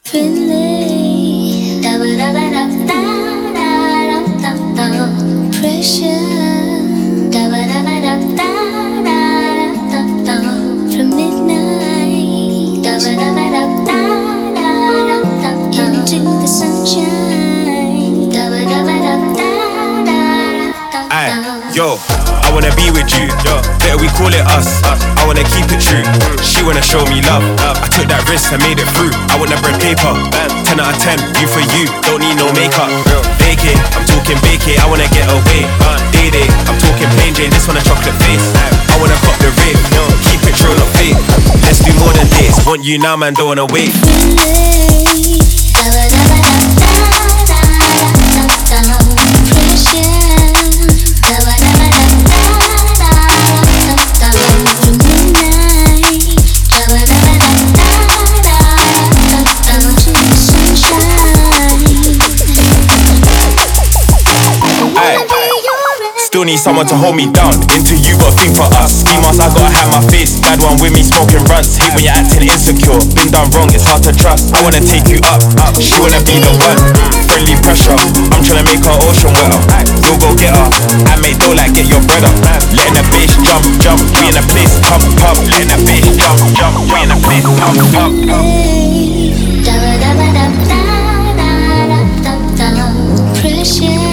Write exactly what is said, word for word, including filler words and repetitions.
Friendly, da ba da ba da da da da da da. Pressure, da ba da ba da da da da da da. From midnight, da ba da ba da da da da da. Into the sunshine, da ba da ba da da da da da. Aye, yo, I wanna be with you, yo. Better we call it us. I wanna keep it true. She wanna show me love. I took that risk and made it through. I want the bread paper. Ten out of ten, you for you. Don't need no makeup. Bake it, I'm talking bake it. I wanna get away. Day day, I'm talking plain Jane. This one a chocolate face. I wanna cop the rave. Keep it true, not fake. Let's do more than dates. Want you now, man, don't wanna wait. Still need someone to hold me down. Into you, got think for us. Ski mask, I gotta hide my face. Bad one with me, smoking runs. Hate when you're acting insecure. Been done wrong, it's hard to trust. I wanna take you up, she wanna be the one. Friendly pressure, I'm tryna make her ocean wetter. We'll go get her, I make dough like get your bread up. Letting the bass jump, jump, we in the place, pump, pump. Letting the bass jump, jump, we in the place, pump, pump. Da ba da ba da da da da da da. Pressure.